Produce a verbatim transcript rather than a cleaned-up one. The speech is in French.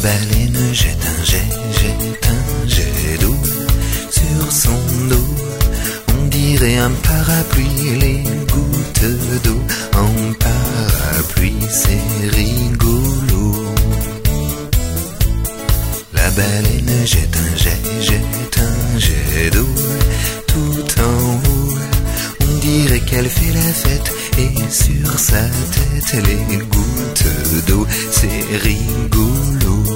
baleine jette un jet, jette un jet d'eau sur son dos. On dirait un parapluie, les gouttes d'eau en parapluie, c'est rigolo. La baleine jette un jet, jette un jet d'eau tout en haut. On dirait qu'elle fait la fête et sur sa tête les gouttes d'eau, c'est rigolo.